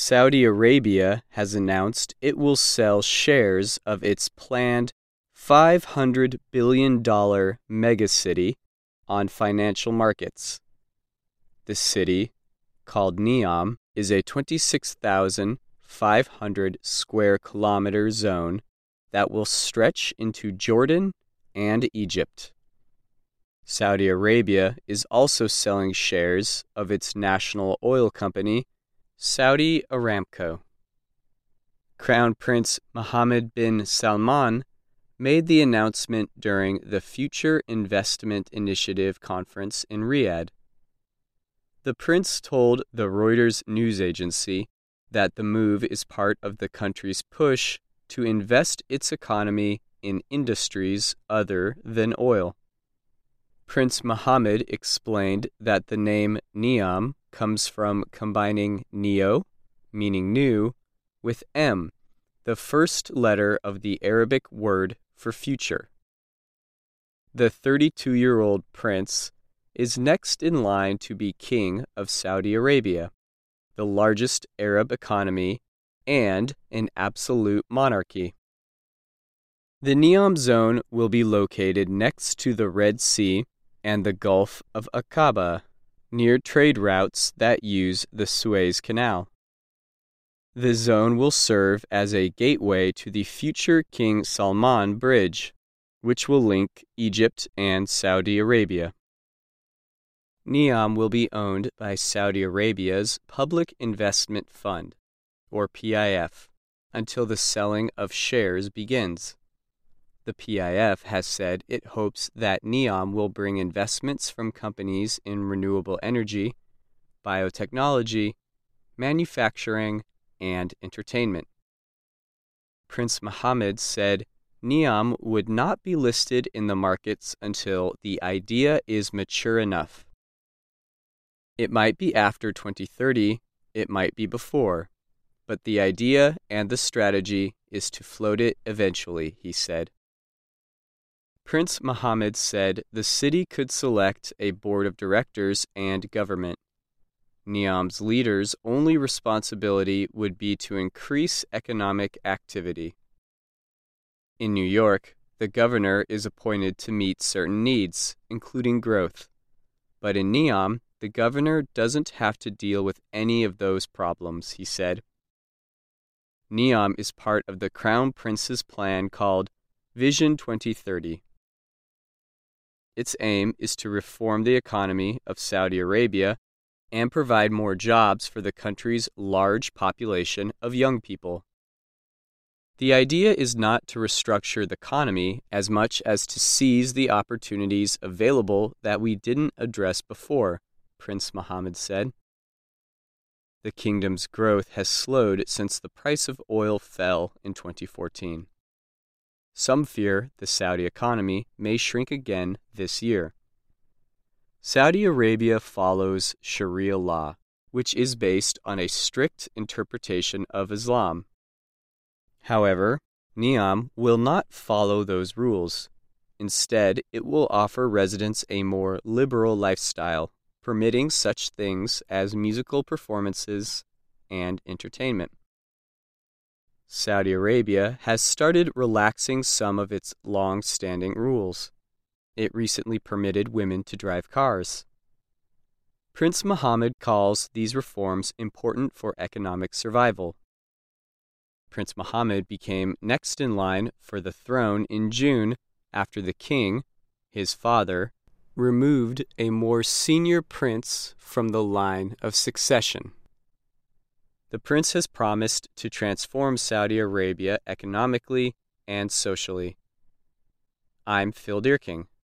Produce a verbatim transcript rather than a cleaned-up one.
Saudi Arabia has announced it will sell shares of its planned five hundred billion dollars megacity on financial markets. The city, called Neom, is a twenty-six thousand five hundred square kilometer zone that will stretch into Jordan and Egypt. Saudi Arabia is also selling shares of its national oil company, Saudi Aramco. Crown Prince Mohammed bin Salman made the announcement during the Future Investment Initiative conference in Riyadh. The prince told the Reuters news agency that the move is part of the country's push to invest its economy in industries other than oil. Prince Mohammed explained that the name Neom comes from combining neo, meaning new, with M, the first letter of the Arabic word for future. The thirty-two-year-old prince is next in line to be king of Saudi Arabia, the largest Arab economy and an absolute monarchy. The Neom zone will be located next to the Red Sea and the Gulf of Aqaba, near trade routes that use the Suez Canal. The zone will serve as a gateway to the future King Salman Bridge, which will link Egypt and Saudi Arabia. Neom will be owned by Saudi Arabia's Public Investment Fund, or P I F, until the selling of shares begins. The P I F has said it hopes that Neom will bring investments from companies in renewable energy, biotechnology, manufacturing, and entertainment. Prince Mohammed said Neom would not be listed in the markets until the idea is mature enough. It might be after twenty thirty, it might be before, but the idea and the strategy is to float it eventually, he said. Prince Mohammed said the city could select a board of directors and government. Neom's leaders' only responsibility would be to increase economic activity. In New York, the governor is appointed to meet certain needs, including growth. But in Neom, the governor doesn't have to deal with any of those problems, he said. Neom is part of the Crown Prince's plan called Vision twenty thirty. Its aim is to reform the economy of Saudi Arabia and provide more jobs for the country's large population of young people. The idea is not to restructure the economy as much as to seize the opportunities available that we didn't address before, Prince Mohammed said. The kingdom's growth has slowed since the price of oil fell in twenty fourteen. Some fear the Saudi economy may shrink again this year. Saudi Arabia follows Sharia law, which is based on a strict interpretation of Islam. However, Neom will not follow those rules. Instead, it will offer residents a more liberal lifestyle, permitting such things as musical performances and entertainment. Saudi Arabia has started relaxing some of its long-standing rules. It recently permitted women to drive cars. Prince Mohammed calls these reforms important for economic survival. Prince Mohammed became next in line for the throne in June after the king, his father, removed a more senior prince from the line of succession. The prince has promised to transform Saudi Arabia economically and socially. I'm Phil Deerking.